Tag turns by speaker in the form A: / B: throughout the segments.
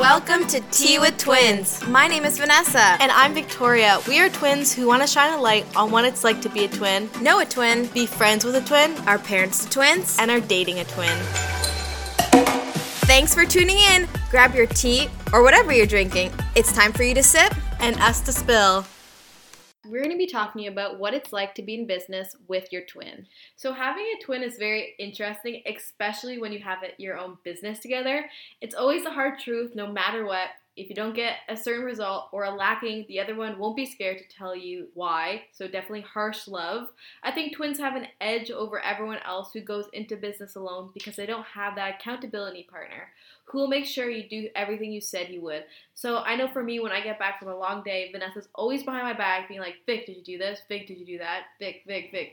A: Welcome to Tea with Twins. My name is Vanessa.
B: And I'm Victoria. We are twins who want to shine a light on what it's like to be a twin,
A: Know a twin,
B: be friends with a twin,
A: our parents twins,
B: and are dating a twin.
A: Thanks for tuning in. Grab your tea or whatever you're drinking. It's time for you to sip
B: And us to spill. We're going to be talking about what it's like to be in business with your twin.
C: So having a twin is very interesting, especially when you have your own business together. It's always the hard truth, no matter what. If you don't get a certain result or are lacking, the other one won't be scared to tell you why. So definitely harsh love. I think twins have an edge over everyone else who goes into business alone because they don't have that accountability partner who will make sure you do everything you said you would. So I know for me, when I get back from a long day, Vanessa's always behind my back being like, Vic, did you do this? Vic, did you do that? Vic.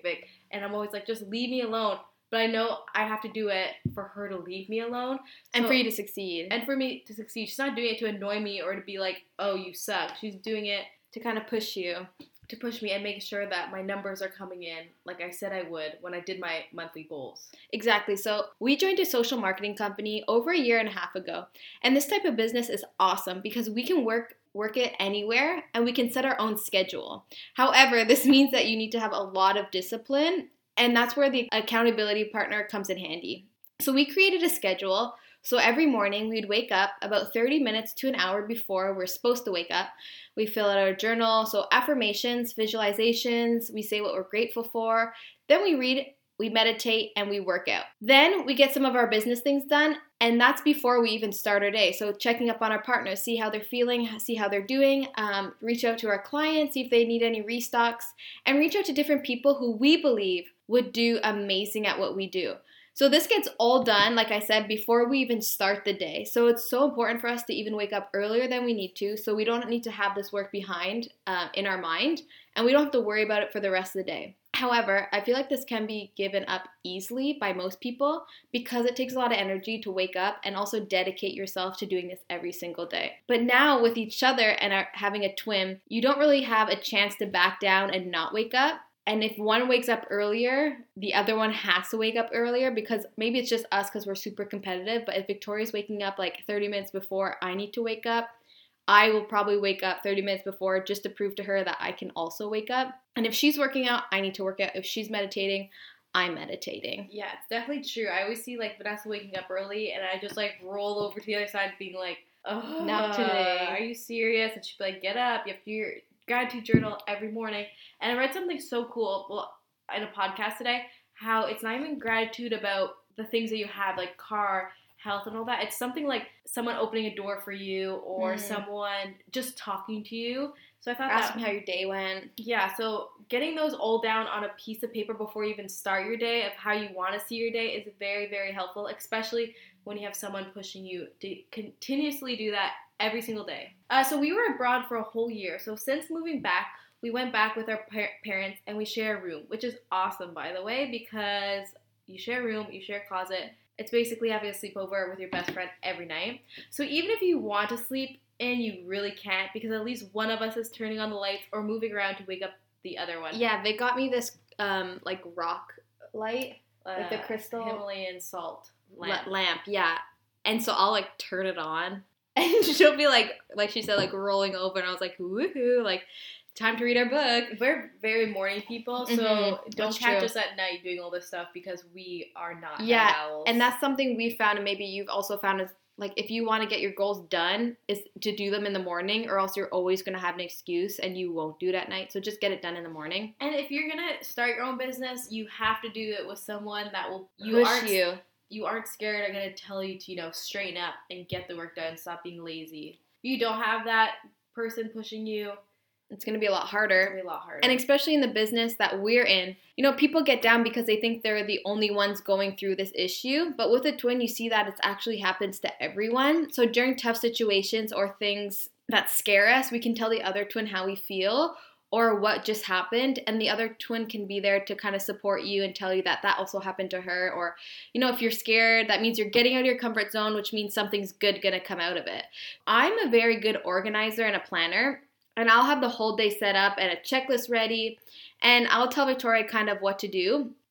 C: And I'm always like, just leave me alone. But I know I have to do it for her to leave me alone.
B: And for you to succeed.
C: And for me to succeed. She's not doing it to annoy me or to be like, oh, you suck. She's doing it
B: to kind of push you.
C: To push me and make sure that my numbers are coming in like I said I would when I did my monthly goals.
B: Exactly. So we joined a social marketing company over a year and a half ago. And this type of business is awesome because we can work it anywhere and we can set our own schedule. However, this means that you need to have a lot of discipline. And that's where the accountability partner comes in handy. So we created a schedule. So every morning we'd wake up about 30 minutes to an hour before we're supposed to wake up. We fill out our journal. So affirmations, visualizations, we say what we're grateful for. Then we read, we meditate, and we work out. Then we get some of our business things done. And that's before we even start our day. So checking up on our partners, see how they're feeling, see how they're doing, reach out to our clients, see if they need any restocks, and reach out to different people who we believe would do amazing at what we do. So this gets all done, like I said, before we even start the day. So it's so important for us to even wake up earlier than we need to, so we don't need to have this work behind in our mind, and we don't have to worry about it for the rest of the day. However, I feel like this can be given up easily by most people because it takes a lot of energy to wake up and also dedicate yourself to doing this every single day. But now with each other and having a twin, you don't really have a chance to back down and not wake up. And if one wakes up earlier, the other one has to wake up earlier because maybe it's just us because we're super competitive. But if Victoria's waking up like 30 minutes before I need to wake up, I will probably wake up 30 minutes before just to prove to her that I can also wake up. And if she's working out, I need to work out. If she's meditating, I'm meditating.
C: Yeah, it's definitely true. I always see like Vanessa waking up early and I just like roll over to the other side being like, oh,
B: not today.
C: Are you serious? And she'd be like, get up. You have to do your gratitude journal every morning. And I read something so cool in a podcast today, how it's not even gratitude about the things that you have, like car, health, and all that. It's something like someone opening a door for you or someone just talking to you. So I thought
B: asking how your day went.
C: Yeah, so getting those all down on a piece of paper before you even start your day of how you want to see your day is very, very helpful, especially when you have someone pushing you to continuously do that every single day. So we were abroad for a whole year. So since moving back, we went back with our parents and we share a room, which is awesome, by the way, because you share a room, you share a closet. It's basically having a sleepover with your best friend every night. So even if you want to sleep in, you really can't because at least one of us is turning on the lights or moving around to wake up the other one.
B: Yeah, they got me this like rock light, like the crystal
C: Himalayan salt
B: lamp. Yeah, and so I'll like turn it on, and she'll be like she said, like rolling over, and I was like, woohoo, like time to read our book.
C: We're very morning people, so don't catch us at night doing all this stuff because we are not night owls.
B: And that's something we found, and maybe you've also found is like if you want to get your goals done is to do them in the morning or else you're always going to have an excuse and you won't do it at night. So just get it done in the morning.
C: And if you're going to start your own business, you have to do it with someone that will
B: push you.
C: You aren't scared are going to tell you to, straighten up and get the work done, stop being lazy. If you don't have that person pushing you,
B: it's going to be a lot harder.
C: It's going to be a lot harder.
B: And especially in the business that we're in, people get down because they think they're the only ones going through this issue. But with a twin, you see that it actually happens to everyone. So during tough situations or things that scare us, we can tell the other twin how we feel or what just happened. And the other twin can be there to kind of support you and tell you that also happened to her. Or, if you're scared, that means you're getting out of your comfort zone, which means something's good going to come out of it. I'm a very good organizer and a planner. And I'll have the whole day set up and a checklist ready. And I'll tell Victoria kind of what to do.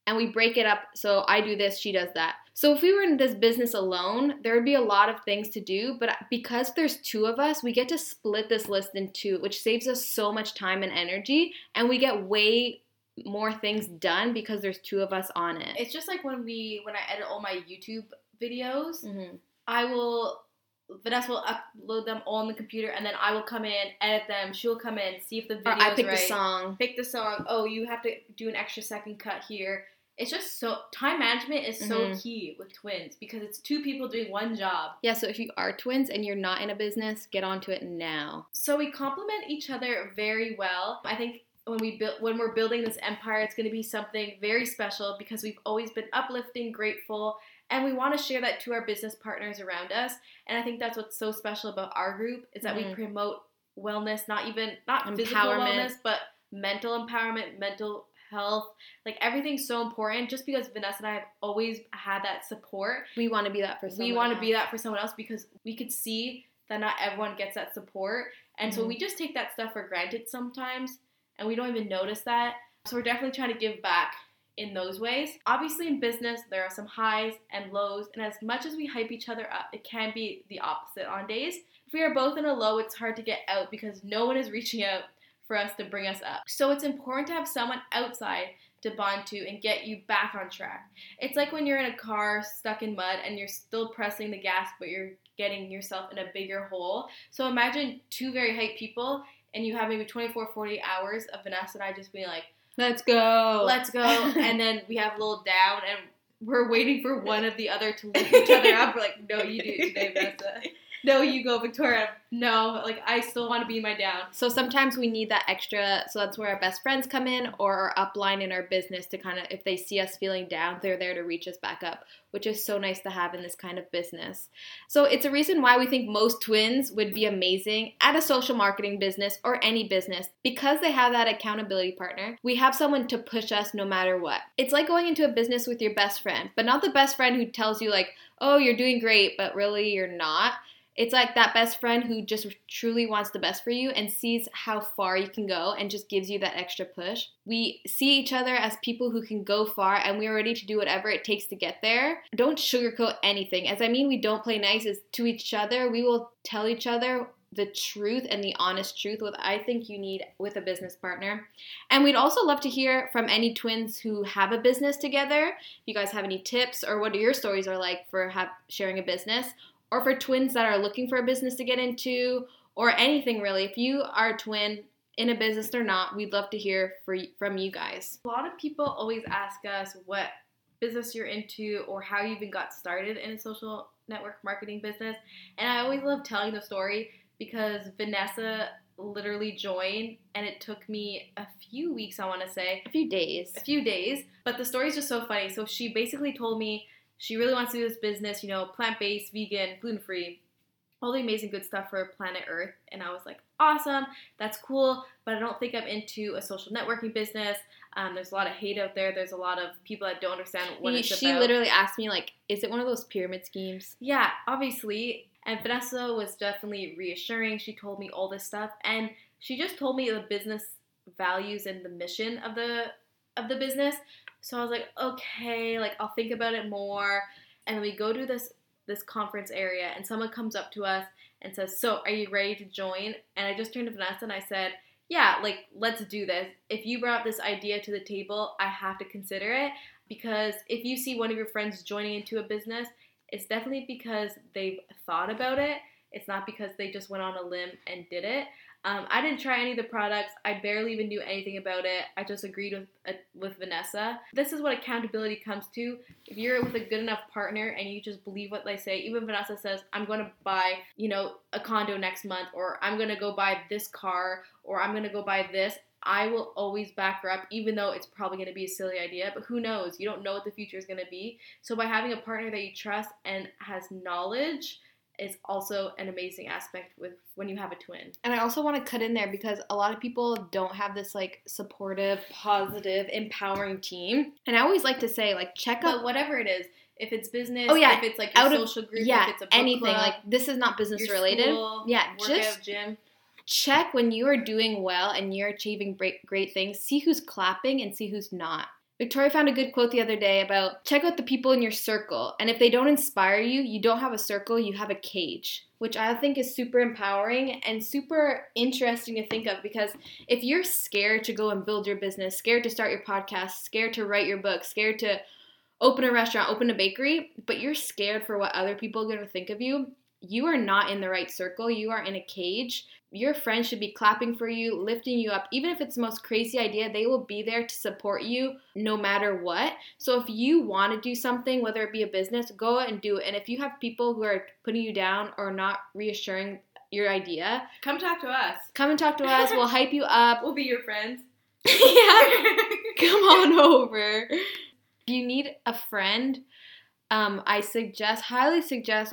B: and we break it up. So I do this, she does that. So if we were in this business alone, there would be a lot of things to do. But because there's two of us, we get to split this list in two, which saves us so much time and energy. And we get way more things done because there's two of us on it.
C: It's just like when I edit all my YouTube videos,
B: Mm-hmm.
C: Vanessa will upload them all on the computer, and then I will come in, edit them. She'll come in, see if the video is right.
B: I pick the song.
C: Pick the song. Oh, you have to do an extra second cut here. It's just so, time management is so key with twins because it's two people doing one job.
B: Yeah, so if you are twins and you're not in a business, get onto it now.
C: So we complement each other very well. I think when we're building this empire, it's going to be something very special because we've always been uplifting, grateful, and we want to share that to our business partners around us. And I think that's what's so special about our group is that we promote wellness, not physical wellness, but mental empowerment, mental health. Like everything's so important just because Vanessa and I have always had that support.
B: We want to be that for someone else.
C: We want to be that for someone else because we could see that not everyone gets that support. And so we just take that stuff for granted sometimes and we don't even notice that. So we're definitely trying to give back in those ways. Obviously in business, there are some highs and lows, and as much as we hype each other up, it can be the opposite on days. If we are both in a low, it's hard to get out because no one is reaching out for us to bring us up. So it's important to have someone outside to bond to and get you back on track. It's like when you're in a car stuck in mud and you're still pressing the gas, but you're getting yourself in a bigger hole. So imagine two very hyped people and you have maybe 24, 40 hours of Vanessa and I just being like,
B: let's go.
C: And then we have a little down and we're waiting for one of the other to lift each other up. We're like, no, you do it today, Vanessa. No, you go, Victoria. No, like I still want to be in my down.
B: So sometimes we need that extra. So that's where our best friends come in or our upline in our business to kind of, if they see us feeling down, they're there to reach us back up, which is so nice to have in this kind of business. So it's a reason why we think most twins would be amazing at a social marketing business or any business because they have that accountability partner. We have someone to push us no matter what. It's like going into a business with your best friend, but not the best friend who tells you like, oh, you're doing great, but really you're not. It's like that best friend who just truly wants the best for you and sees how far you can go and just gives you that extra push. We see each other as people who can go far and we are ready to do whatever it takes to get there. Don't sugarcoat anything. As I mean, we don't play nice is to each other. We will tell each other the truth and the honest truth, what I think you need with a business partner. And we'd also love to hear from any twins who have a business together. If you guys have any tips or what your stories are like for sharing a business, or for twins that are looking for a business to get into, or anything really. If you are a twin in a business or not, we'd love to hear from you guys.
C: A lot of people always ask us what business you're into or how you even got started in a social network marketing business. And I always love telling the story because Vanessa literally joined and it took me a few weeks, I want to say.
B: A few days.
C: But the story's just so funny. So she basically told me she really wants to do this business, plant-based, vegan, gluten-free, all the amazing good stuff for planet Earth. And I was like, awesome, that's cool, but I don't think I'm into a social networking business. There's a lot of hate out there. There's a lot of people that don't understand what it's about.
B: She literally asked me, like, is it one of those pyramid schemes?
C: Yeah, obviously. And Vanessa was definitely reassuring. She told me all this stuff. And she just told me the business values and the mission of the business. So I was like, okay, like I'll think about it more. And then we go to this conference area and someone comes up to us and says, so are you ready to join? And I just turned to Vanessa and I said, yeah, like let's do this. If you brought this idea to the table, I have to consider it because if you see one of your friends joining into a business, it's definitely because they've thought about it. It's not because they just went on a limb and did it. I didn't try any of the products. I barely even knew anything about it. I just agreed with Vanessa. This is what accountability comes to. If you're with a good enough partner and you just believe what they say, even Vanessa says, I'm going to buy, a condo next month, or I'm going to go buy this car, or I'm going to go buy this, I will always back her up, even though it's probably going to be a silly idea. But who knows? You don't know what the future is going to be. So by having a partner that you trust and has knowledge is also an amazing aspect with when you have a twin.
B: And I also want to cut in there because a lot of people don't have this like supportive, positive, empowering team. And I always like to say like check out
C: whatever it is. If it's business,
B: if
C: it's like your social group, if it's a book
B: anything
C: club,
B: like this is not business related.
C: School, workout, gym.
B: Check when you are doing well and you're achieving great things. See who's clapping and see who's not. Victoria found a good quote the other day about check out the people in your circle. And if they don't inspire you, you don't have a circle, you have a cage, which I think is super empowering and super interesting to think of, because if you're scared to go and build your business, scared to start your podcast, scared to write your book, scared to open a restaurant, open a bakery, but you're scared for what other people are going to think of you, you are not in the right circle. You are in a cage. Your friends should be clapping for you, lifting you up. Even if it's the most crazy idea, they will be there to support you no matter what. So if you want to do something, whether it be a business, go and do it. And if you have people who are putting you down or not reassuring your idea,
C: come talk to us.
B: Come and talk to us. We'll hype you up.
C: We'll be your friends.
B: Yeah. Come on over. If you need a friend, I highly suggest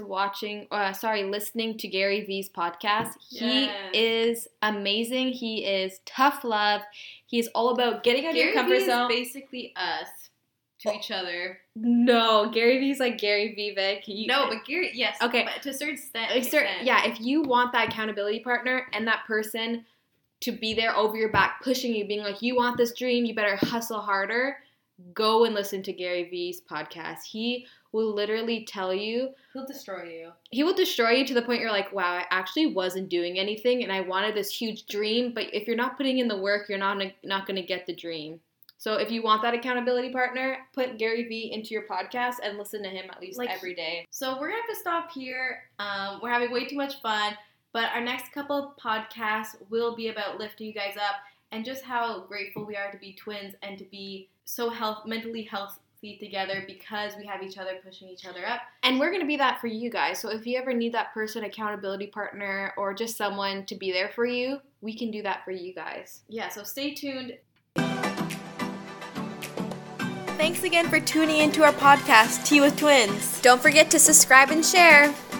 B: listening to Gary Vee's podcast. He is amazing. He is tough love. He's all about getting out of your comfort zone.
C: Gary Vee is basically us to each other.
B: No, Gary Vee's like Gary Vee.
C: No, but Gary, yes.
B: Okay.
C: But to a certain extent.
B: Yeah, if you want that accountability partner and that person to be there over your back, pushing you, being like, you want this dream, you better hustle harder, go and listen to Gary Vee's podcast. He will literally tell you.
C: He'll destroy you.
B: He will destroy you to the point you're like, wow, I actually wasn't doing anything and I wanted this huge dream. But if you're not putting in the work, you're not going to get the dream. So if you want that accountability partner, put Gary Vee into your podcast and listen to him at least every day.
C: So we're going to have to stop here. We're having way too much fun. But our next couple of podcasts will be about lifting you guys up and just how grateful we are to be twins and to be so mentally healthy together because we have each other pushing each other up.
B: And we're going to be that for you guys. So if you ever need that person, accountability partner, or just someone to be there for you, we can do that for you guys.
C: Yeah, so stay tuned.
A: Thanks again for tuning into our podcast, Tea with Twins. Don't forget to subscribe and share.